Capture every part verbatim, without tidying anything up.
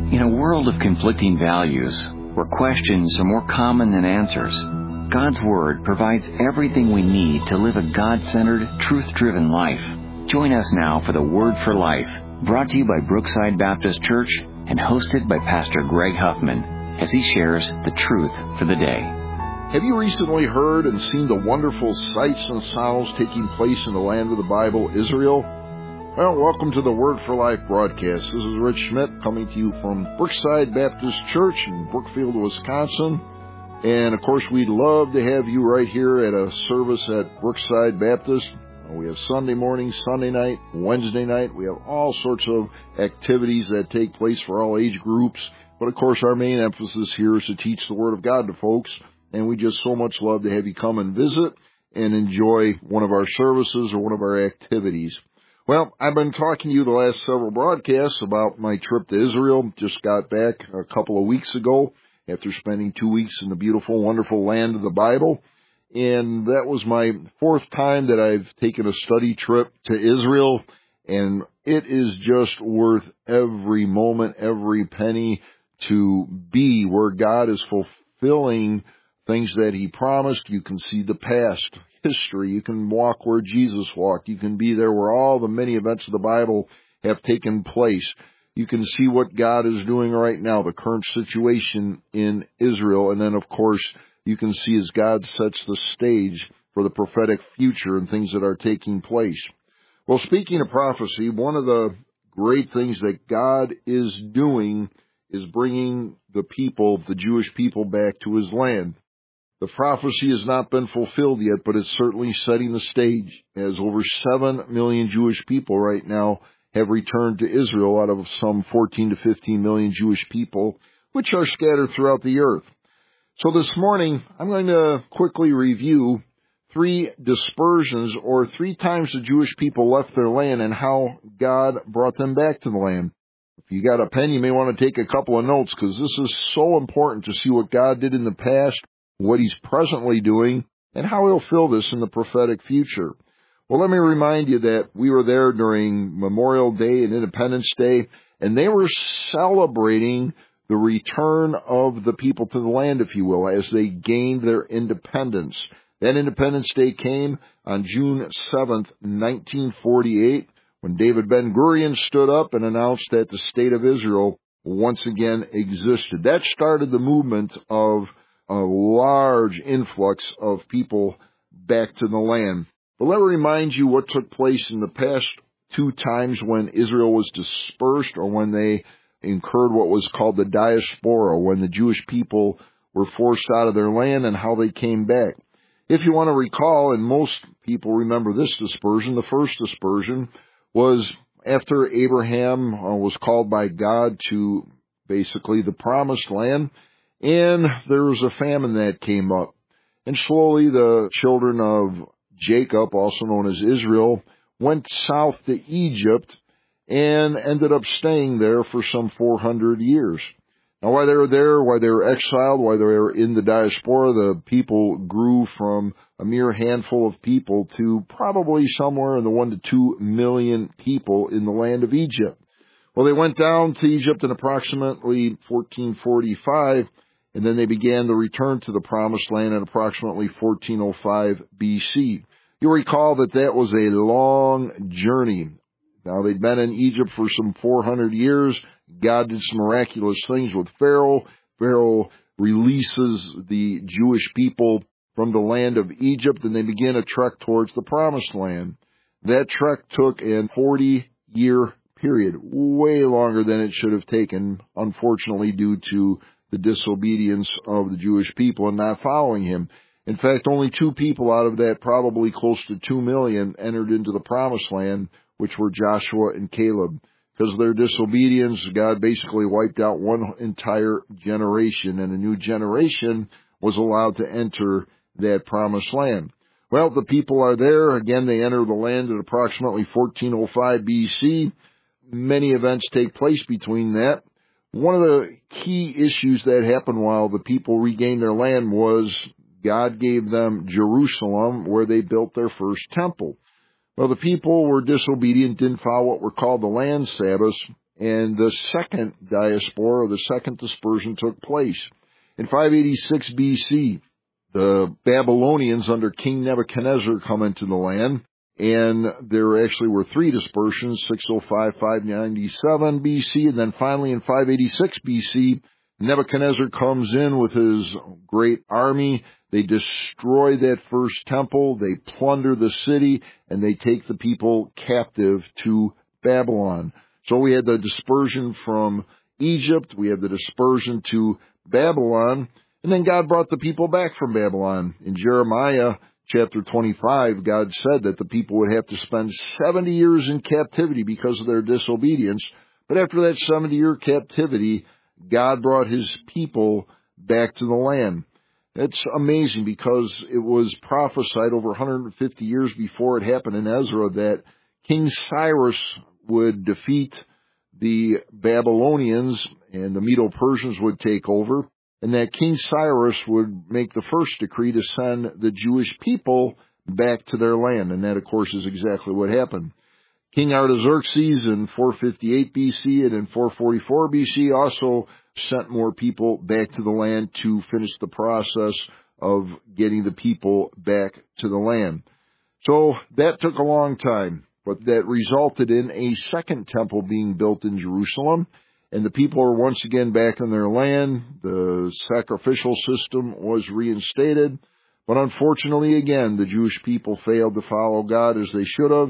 In a world of conflicting values, where questions are more common than answers, God's Word provides everything we need to live a God-centered, truth-driven life. Join us now for the Word for Life, brought to you by Brookside Baptist Church and hosted by Pastor Greg Huffman, as he shares the truth for the day. Have you recently heard and seen the wonderful sights and sounds taking place in the land of the Bible, Israel? Well, welcome to the Word for Life broadcast. This is Rich Schmidt coming to you from Brookside Baptist Church in Brookfield, Wisconsin. And, of course, we'd love to have you right here at a service at Brookside Baptist. We have Sunday morning, Sunday night, Wednesday night. We have all sorts of activities that take place for all age groups. But, of course, our main emphasis here is to teach the Word of God to folks. And we just so much love to have you come and visit and enjoy one of our services or one of our activities. Well, I've been talking to you the last several broadcasts about my trip to Israel. Just got back a couple of weeks ago after spending two weeks in the beautiful, wonderful land of the Bible. And that was my fourth time that I've taken a study trip to Israel. And it is just worth every moment, every penny to be where God is fulfilling things that He promised. You can see the past history. You can walk where Jesus walked. You can be there where all the many events of the Bible have taken place. You can see what God is doing right now, the current situation in Israel. And then, of course, you can see as God sets the stage for the prophetic future and things that are taking place. Well, speaking of prophecy, one of the great things that God is doing is bringing the people, the Jewish people, back to His land. The prophecy has not been fulfilled yet, but it's certainly setting the stage, as over seven million Jewish people right now have returned to Israel out of some fourteen to fifteen million Jewish people, which are scattered throughout the earth. So this morning, I'm going to quickly review three dispersions, or three times the Jewish people left their land and how God brought them back to the land. If you got a pen, you may want to take a couple of notes, because this is so important to see what God did in the past, what He's presently doing, and how He'll fill this in the prophetic future. Well, let me remind you that we were there during Memorial Day and Independence Day, and they were celebrating the return of the people to the land, if you will, as they gained their independence. That Independence Day came on June seventh, nineteen forty-eight, when David Ben-Gurion stood up and announced that the state of Israel once again existed. That started the movement of a large influx of people back to the land. But let me remind you what took place in the past two times when Israel was dispersed, or when they incurred what was called the diaspora, when the Jewish people were forced out of their land, and how they came back. If you want to recall, and most people remember this dispersion, the first dispersion was after Abraham was called by God to basically the promised land, and there was a famine that came up. And slowly the children of Jacob, also known as Israel, went south to Egypt and ended up staying there for some four hundred years. Now, while they were there, while they were exiled, while they were in the diaspora, the people grew from a mere handful of people to probably somewhere in the one to two million people in the land of Egypt. Well, they went down to Egypt in approximately fourteen forty-five, and then they began the return to the Promised Land in approximately fourteen oh five B C. You'll recall that that was a long journey. Now, they'd been in Egypt for some four hundred years. God did some miraculous things with Pharaoh. Pharaoh releases the Jewish people from the land of Egypt, and they begin a trek towards the Promised Land. That trek took a forty-year period, way longer than it should have taken, unfortunately, due to the disobedience of the Jewish people and not following Him. In fact, only two people out of that, probably close to two million, entered into the Promised Land, which were Joshua and Caleb. Because of their disobedience, God basically wiped out one entire generation, and a new generation was allowed to enter that Promised Land. Well, the people are there. Again, they enter the land at approximately fourteen oh five B C. Many events take place between that. One of the key issues that happened while the people regained their land was God gave them Jerusalem, where they built their first temple. Well, the people were disobedient, didn't follow what were called the land Sabbaths, and the second diaspora, or the second dispersion, took place. In five eighty-six B C, the Babylonians under King Nebuchadnezzar come into the land, and there actually were three dispersions, six oh five, five ninety-seven B C, and then finally in five eighty-six B C, Nebuchadnezzar comes in with his great army. They destroy that first temple, they plunder the city, and they take the people captive to Babylon. So we had the dispersion from Egypt, we have the dispersion to Babylon, and then God brought the people back from Babylon. In Jeremiah chapter twenty-five, God said that the people would have to spend seventy years in captivity because of their disobedience. But after that seventy-year captivity, God brought his people back to the land. It's amazing because it was prophesied over one hundred fifty years before it happened in Ezra that King Cyrus would defeat the Babylonians and the Medo-Persians would take over, and that King Cyrus would make the first decree to send the Jewish people back to their land. And that, of course, is exactly what happened. King Artaxerxes in four fifty-eight B C and in four forty-four B C also sent more people back to the land to finish the process of getting the people back to the land. So that took a long time, but that resulted in a second temple being built in Jerusalem, and the people are once again back in their land. The sacrificial system was reinstated, but unfortunately, again, the Jewish people failed to follow God as they should have,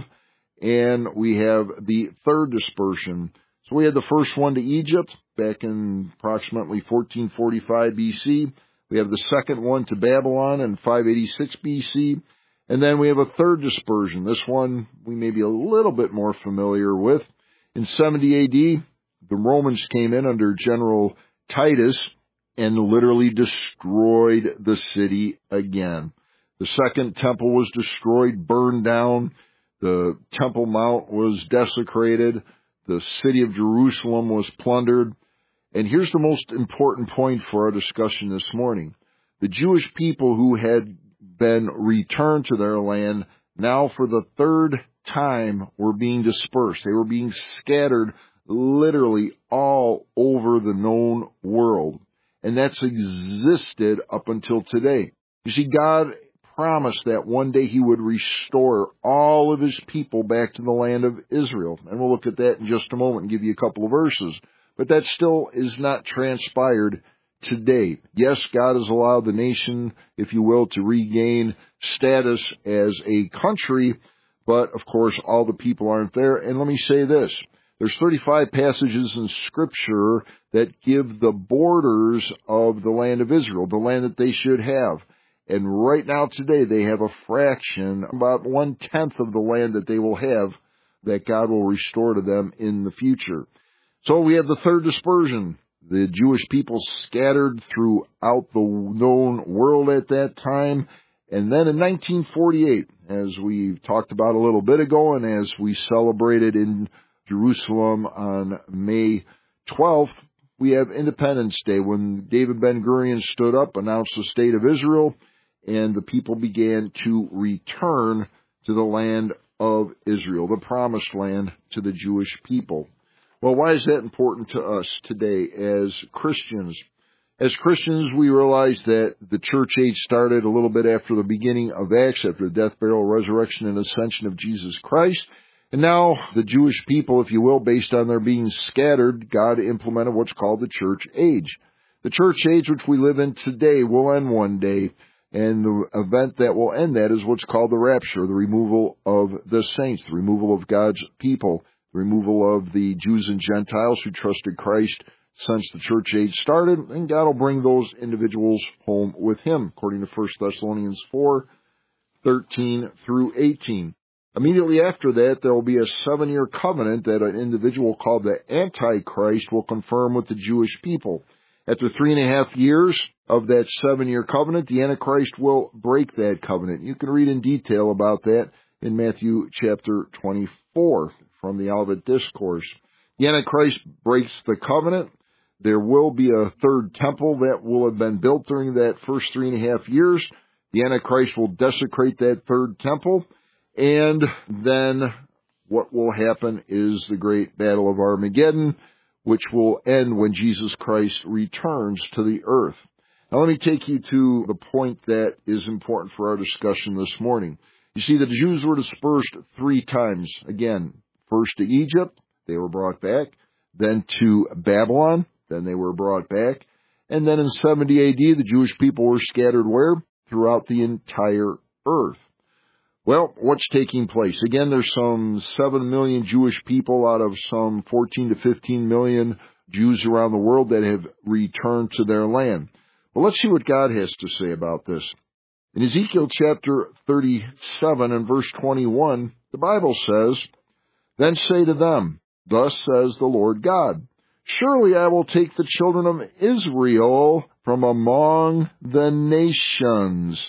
and we have the third dispersion. So we had the first one to Egypt back in approximately fourteen forty-five B C. We have the second one to Babylon in five eighty-six B C. And then we have a third dispersion. This one we may be a little bit more familiar with. In seventy A D, the Romans came in under General Titus and literally destroyed the city again. The second temple was destroyed, burned down. The Temple Mount was desecrated. The city of Jerusalem was plundered. And here's the most important point for our discussion this morning. The Jewish people who had been returned to their land now for the third time were being dispersed. They were being scattered literally all over the known world. And that's existed up until today. You see, God promised that one day he would restore all of his people back to the land of Israel. And we'll look at that in just a moment and give you a couple of verses. But that still is not transpired today. Yes, God has allowed the nation, if you will, to regain status as a country, but of course all the people aren't there. And let me say this. There's thirty-five passages in Scripture that give the borders of the land of Israel, the land that they should have. And right now today they have a fraction, about one-tenth of the land that they will have that God will restore to them in the future. So we have the third dispersion. The Jewish people scattered throughout the known world at that time. And then in nineteen forty-eight, as we talked about a little bit ago, and as we celebrated in Jerusalem on May twelfth, we have Independence Day, when David Ben-Gurion stood up, announced the state of Israel, and the people began to return to the land of Israel, the promised land to the Jewish people. Well, why is that important to us today as Christians? As Christians, we realize that the church age started a little bit after the beginning of Acts, after the death, burial, resurrection, and ascension of Jesus Christ. And now the Jewish people, if you will, based on their being scattered, God implemented what's called the church age. The church age which we live in today will end one day. And the event that will end that is what's called the rapture, the removal of the saints, the removal of God's people, the removal of the Jews and Gentiles who trusted Christ since the church age started, and God will bring those individuals home with him, according to First Thessalonians four, thirteen through eighteen. Immediately after that, there will be a seven-year covenant that an individual called the Antichrist will confirm with the Jewish people. After three and a half years of that seven-year covenant, the Antichrist will break that covenant. You can read in detail about that in Matthew chapter twenty-four from the Olivet Discourse. The Antichrist breaks the covenant. There will be a third temple that will have been built during that first three and a half years. The Antichrist will desecrate that third temple, and then what will happen is the great battle of Armageddon, which will end when Jesus Christ returns to the earth. Now let me take you to the point that is important for our discussion this morning. You see, the Jews were dispersed three times. Again, first to Egypt, they were brought back, then to Babylon, then they were brought back, and then in seventy A D, the Jewish people were scattered where? Throughout the entire earth. Well, what's taking place? Again, there's some seven million Jewish people out of some fourteen to fifteen million Jews around the world that have returned to their land. But let's see what God has to say about this. In Ezekiel chapter thirty-seven and verse twenty-one, the Bible says, "Then say to them, Thus says the Lord God, Surely I will take the children of Israel from among the nations,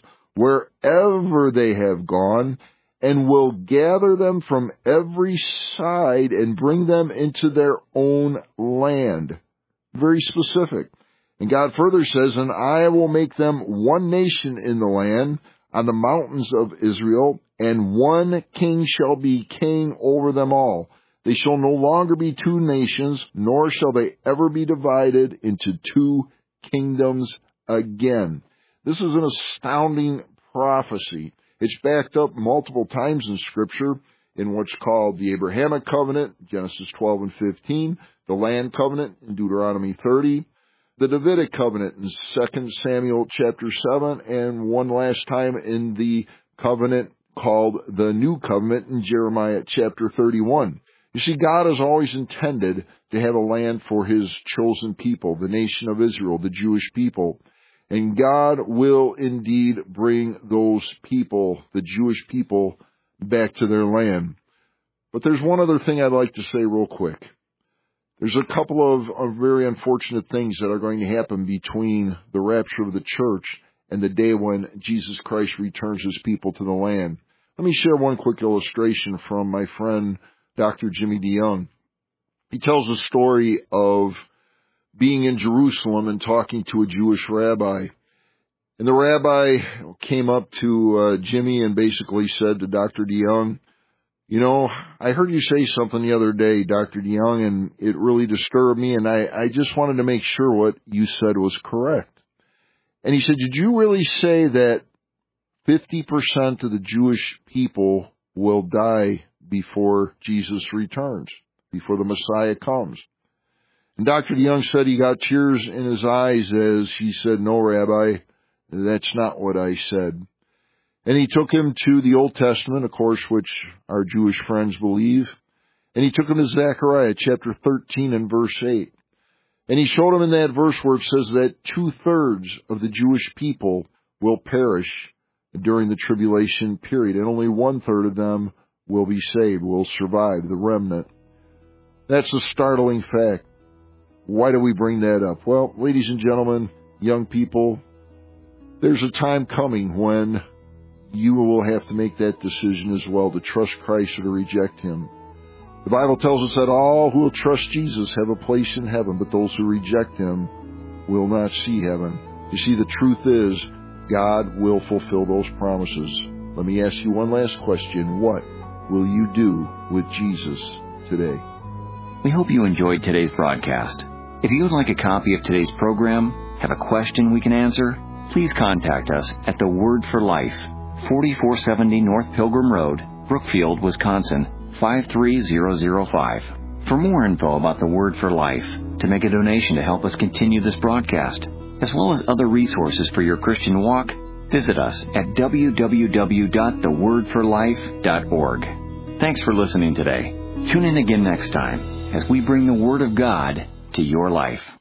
wherever they have gone, and will gather them from every side and bring them into their own land." Very specific. And God further says, "And I will make them one nation in the land, on the mountains of Israel, and one king shall be king over them all. They shall no longer be two nations, nor shall they ever be divided into two kingdoms again." This is an astounding prophecy. It's backed up multiple times in Scripture in what's called the Abrahamic covenant, Genesis twelve and fifteen, the land covenant in Deuteronomy thirty, the Davidic covenant in Second Samuel chapter seven, and one last time in the covenant called the New Covenant in Jeremiah chapter thirty-one. You see, God has always intended to have a land for His chosen people, the nation of Israel, the Jewish people. And God will indeed bring those people, the Jewish people, back to their land. But there's one other thing I'd like to say real quick. There's a couple of, of very unfortunate things that are going to happen between the rapture of the church and the day when Jesus Christ returns His people to the land. Let me share one quick illustration from my friend Doctor Jimmy DeYoung. He tells a story of being in Jerusalem and talking to a Jewish rabbi. And the rabbi came up to uh, Jimmy and basically said to Doctor DeYoung, "You know, I heard you say something the other day, Doctor DeYoung, and it really disturbed me, and I, I just wanted to make sure what you said was correct." And he said, "Did you really say that fifty percent of the Jewish people will die before Jesus returns, before the Messiah comes?" And Doctor DeYoung said he got tears in his eyes as he said, "No, Rabbi, that's not what I said." And he took him to the Old Testament, of course, which our Jewish friends believe. And he took him to Zechariah chapter thirteen and verse eight. And he showed him in that verse where it says that two-thirds of the Jewish people will perish during the tribulation period, and only one-third of them will be saved, will survive, the remnant. That's a startling fact. Why do we bring that up? Well, ladies and gentlemen, young people, there's a time coming when you will have to make that decision as well, to trust Christ or to reject Him. The Bible tells us that all who will trust Jesus have a place in heaven, but those who reject Him will not see heaven. You see, the truth is, God will fulfill those promises. Let me ask you one last question. What will you do with Jesus today? We hope you enjoyed today's broadcast. If you would like a copy of today's program, have a question we can answer, please contact us at The Word for Life, forty-four seventy North Pilgrim Road, Brookfield, Wisconsin, five three zero zero five. For more info about The Word for Life, to make a donation to help us continue this broadcast, as well as other resources for your Christian walk, visit us at w w w dot the word for life dot org. Thanks for listening today. Tune in again next time as we bring the Word of God to your life.